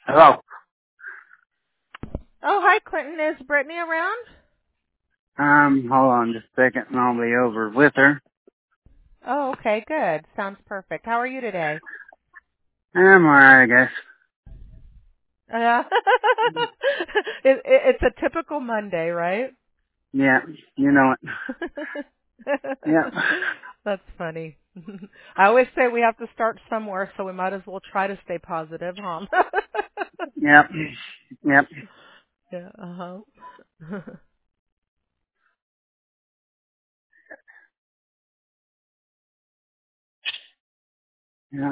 Hello. Oh, hi, Clinton. Is Brittany around? Hold on just a second and I'll be over with her. Oh, okay, good. Sounds perfect. How are you today? I'm alright, I guess. Yeah. It's a typical Monday, right? Yeah, you know it. Yeah. That's funny. I always say we have to start somewhere, so we might as well try to stay positive, huh? Yep. Yep. Yeah, uh-huh. Yeah.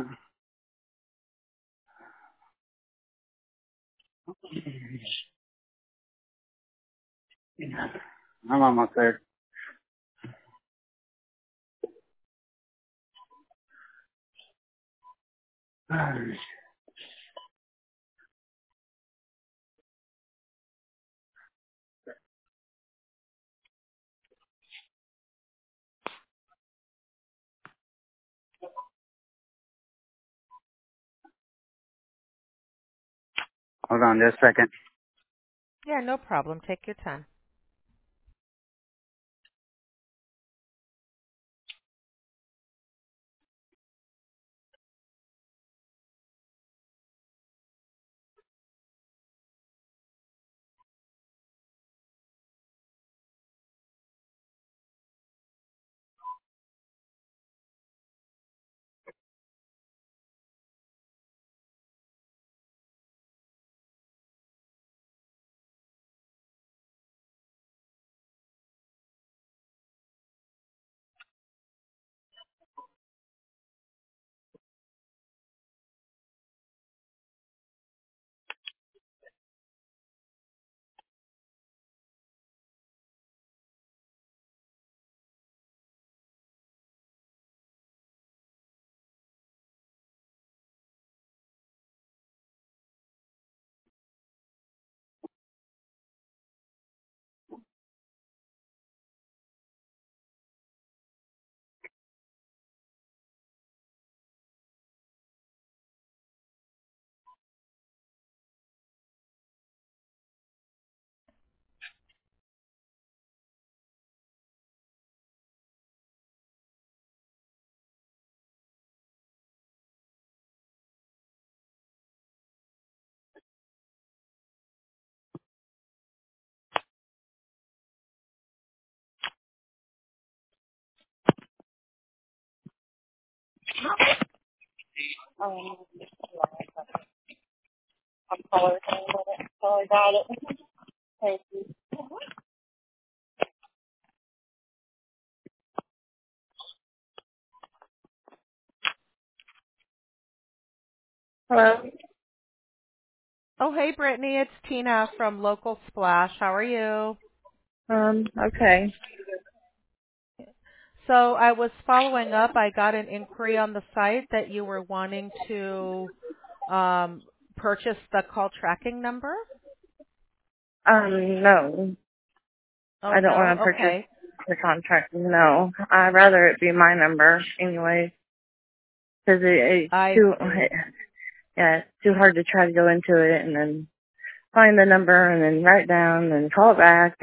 I'm almost there. Hold on just a second. Yeah, no problem. Take your time. Hello. Oh, hey, Brittany. It's Tina from Local Splash. How are you? Okay. So I was following up. I got an inquiry on the site that you were wanting to purchase the call tracking number. No. Oh, I don't no? want to purchase Okay. the contract. No. I'd rather it be my number anyway. Because it's I too, see. yeah, it's too hard to try to go into it and then find the number and then write down and call it back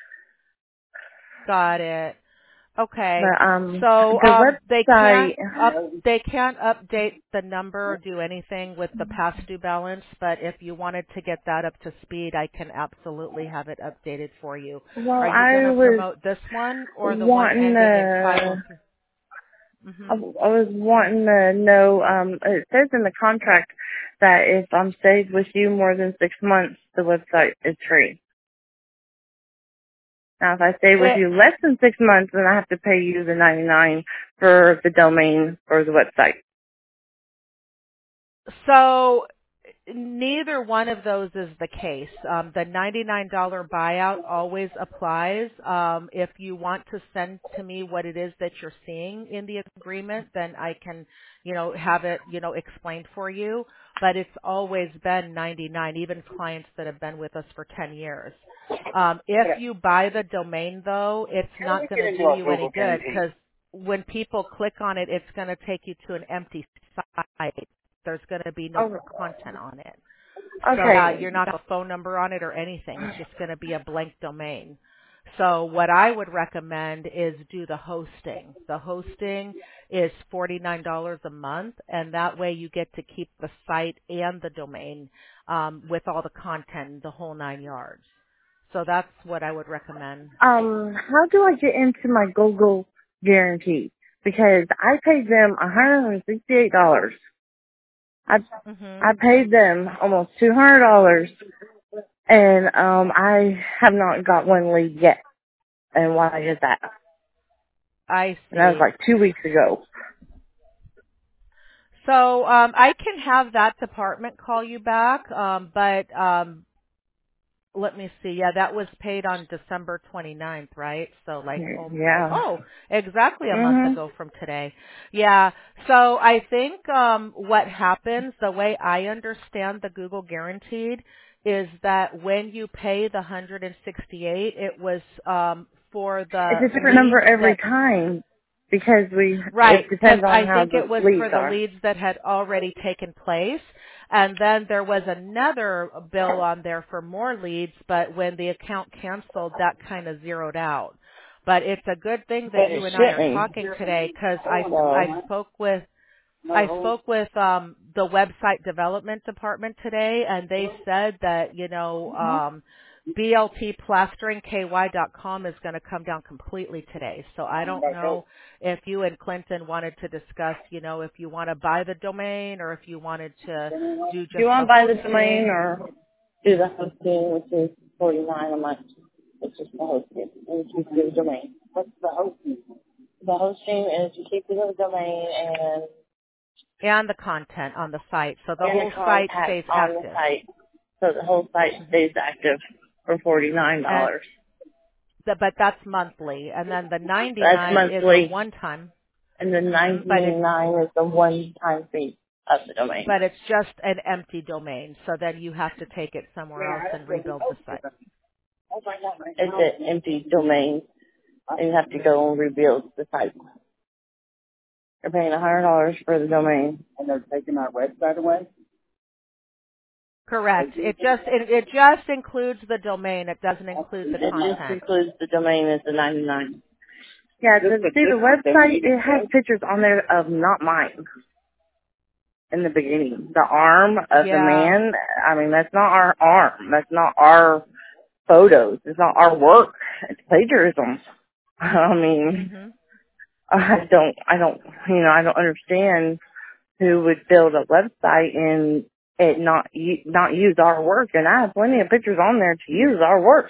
Got it. Okay. but, So the website, they can't update the number or do anything with the past due balance, but if you wanted to get that up to speed, I can absolutely have it updated for you. well, Are you going I to was promote this one or the one wanting ending in to, 503? I Mhm. was wanting to know, it says in the contract that if I'm stayed with you more than 6 months, the website is free. Now, if I stay with you less than 6 months, then I have to pay you the 99 for the domain or the website. So neither one of those is the case. The $99 buyout always applies. If you want to send to me what it is that you're seeing in the agreement, then I can, have it, explained for you. But it's always been 99, even clients that have been with us for 10 years. If you buy the domain, though, it's not going to do you any good because when people click on it, it's going to take you to an empty site. There's going to be no Oh, content on it. Yeah, Okay. you're not a phone number on it or anything. It's just going to be a blank domain. So what I would recommend is do the hosting. The hosting is $49 a month, and that way you get to keep the site and the domain with all the content, the whole 9 yards. So that's what I would recommend. How do I get into my Google guarantee? Because I paid them $168. I Mhm. paid them almost $200, and I have not got one lead yet. And why is that? I And that was see. like 2 weeks ago. So I can have that department call you back, but let me see. Yeah, that was paid on December 29th, right? So like, Yeah. exactly a month Mhm. ago from today. Yeah. So I think what happens, the way I understand the Google Guaranteed, is that when you pay the 168, it was for It's the a different number leads every that time because right, it because depends on I how think the it was for leads the are. leads that had already taken place. And then there was another bill on there for more leads, but when the account canceled, that kind of zeroed out. But it's a good thing that But you it and I are shouldn't. talking today because I So, spoke with the website development department today, and they said that bltplasteringky.com is going to come down completely today. So I don't know if you and Clinton wanted to discuss, if you want to buy the domain or if you wanted to do do you just want the to buy the domain hosting. or do the hosting, which is $49 a month? It's just the hosting, and you keep the domain. What's the hosting? The hosting is you keep the domain And the content on the site, so the and the whole site contact stays on the active. site, so the whole site Hmm. stays active for $49. And but that's monthly, and then the That's 99 is a monthly, one-time. and the But it's 99 is the one-time fee of the domain. but it's just an empty domain, so then you have to take it somewhere else and rebuild the site. It's an empty domain, and you have to go and rebuild the site. You're paying $100 for the domain. And they're taking our website away? Correct. It just includes the domain. It doesn't include the It just content. includes the domain as the 99. Yeah, the website, it has pictures on there of not mine in the beginning. The arm of the Yeah. man, I mean, that's not our arm. That's not our photos. It's not our work. It's plagiarism. I mean, Mhm. I don't, I don't understand who would build a website and it not use our work. And I have plenty of pictures on there to use our work.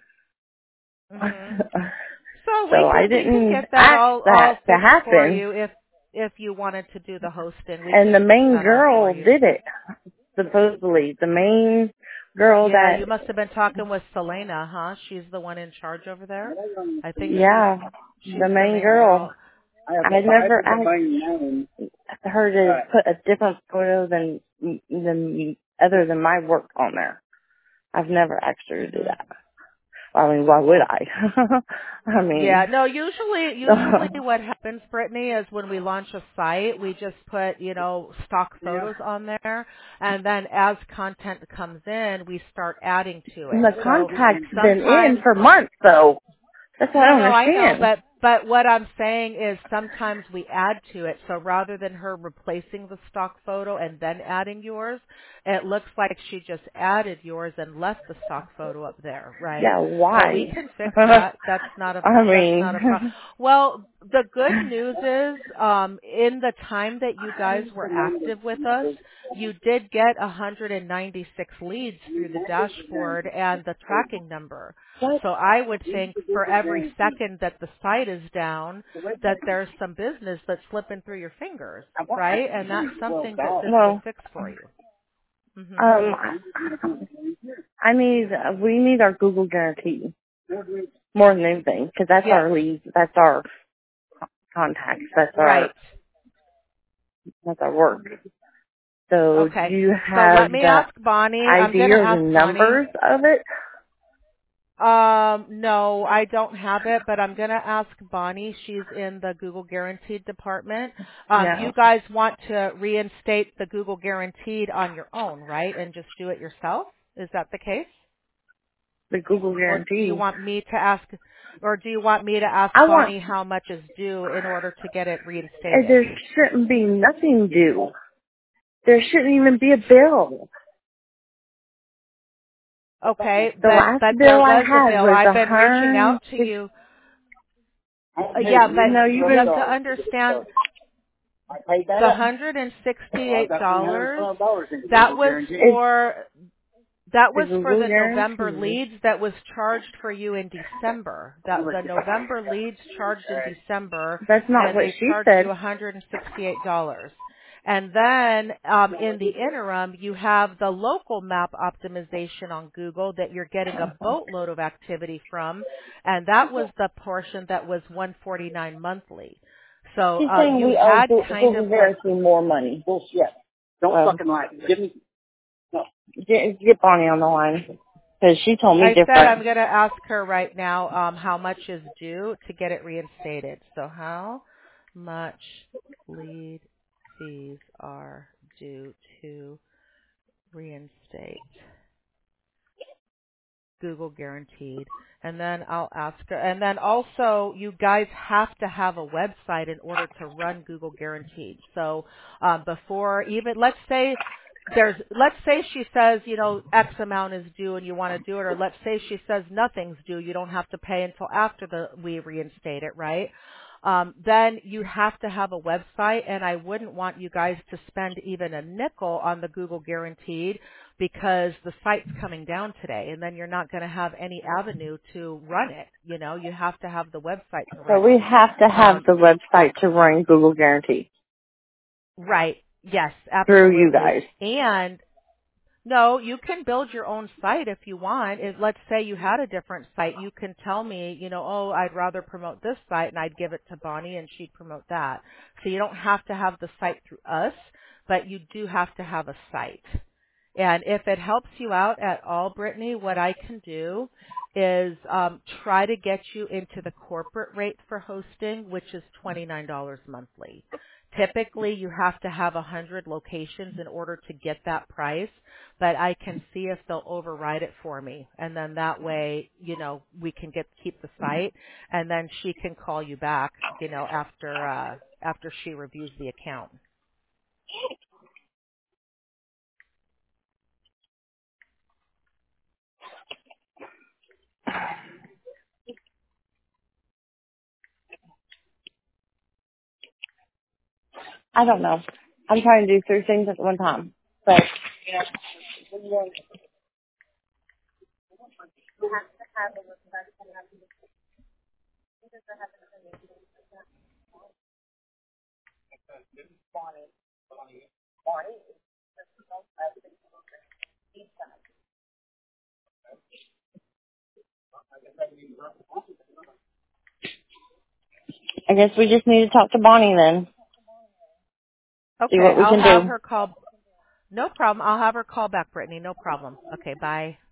Mhm. So So we I can didn't get that ask all that to fixed for happen. you if you wanted to do the hosting. We And can the fix main that all for girl you. did it, supposedly. The main girl Yeah, that, you must have been talking with Selena, huh? She's the one in charge over there. I think yeah, she's the the main main girl. girl. I never asked her to put a different photo than other than my work on there. I've never asked her to do Mhm. that. I mean, why would I? I Yeah, mean, no, usually what happens, Brittany, is when we launch a site, we just put, stock photos on there, and then as content comes in, we start adding to it. the So contact's been in sometimes for months, though. That's what I don't no, I know, understand. but what I'm saying is sometimes we add to it. So rather than her replacing the stock photo and then adding yours, it looks like she just added yours and left the stock photo up there, right? Yeah, So we why? can fix that. I That's mean, not a problem. Well, the good news is, in the time that you guys were active with us, you did get 196 leads through the dashboard and the tracking number. what? So I would think for every second that the site is down, that there's some business that's slipping through your fingers, right? And that's something that this will Well, fix for you. Mhm. we need our Google guarantee more than anything because that's Yeah. our leads, that's our contacts, Right. that's our work. So do Okay. you So let have me the ask Bonnie. I'm ID going to or the ask Bonnie. numbers of it? No, I don't have it, but I'm going to ask Bonnie. She's in the Google Guaranteed department. You No. guys want to reinstate the Google Guaranteed on your own, right? And just do it yourself? Is that the case? The Google Or do you Guarantee. want me to ask, I want, Bonnie how much is due in order to get it reinstated? there shouldn't be nothing due. There shouldn't even be a bill. Okay, The last but there bill I was a had bill. was I've been reaching out to 160. you. Yeah, No, but you've you have been, to understand the $168, that was it's for that the was for Google the November Guarantee. leads that was charged for you in December. The November leads charged in December, That's not and what they she charged you said. $168. And then in the interim, you have the local map optimization on Google that you're getting a boatload of activity from, and that was the portion that was $149 monthly. So She's saying you we owe had kind Google of what. Guarantee more money. Bullshit. Don't fucking lie. Give me, no. Get Bonnie on the line. Because she told me I said I'm different. going to ask her right now how much is due to get it reinstated. So how much lead fees are due to reinstate Google Guaranteed? And then I'll ask her. And then also, you guys have to have a website in order to run Google Guaranteed. So before even, let's say she says, X amount is due and you want to do it, or let's say she says nothing's due, you don't have to pay until after we reinstate it, right? Then you have to have a website, and I wouldn't want you guys to spend even a nickel on the Google Guaranteed because the site's coming down today, and then you're not going to have any avenue to run it. You have to have the website to So run it. we have to have the website to run Google Guarantee Right. Yes, through you absolutely. guys. And no, you can build your own site if you want. Let's say you had a different site. You can tell me, oh, I'd rather promote this site, and I'd give it to Bonnie and she'd promote that. So you don't have to have the site through us, but you do have to have a site. And if it helps you out at all, Brittany, what I can do is try to get you into the corporate rate for hosting, which is $29 monthly. Typically, you have to have 100 locations in order to get that price, but I can see if they'll override it for me. And then that way, we can keep the site, and then she can call you back, after she reviews the account. I don't know. I'm trying to do 3 things at one time. But I guess we just need to talk to Bonnie then. See Okay, what we I'll can have do. her call. No problem. I'll have her call back, Brittany. No problem. Okay, bye.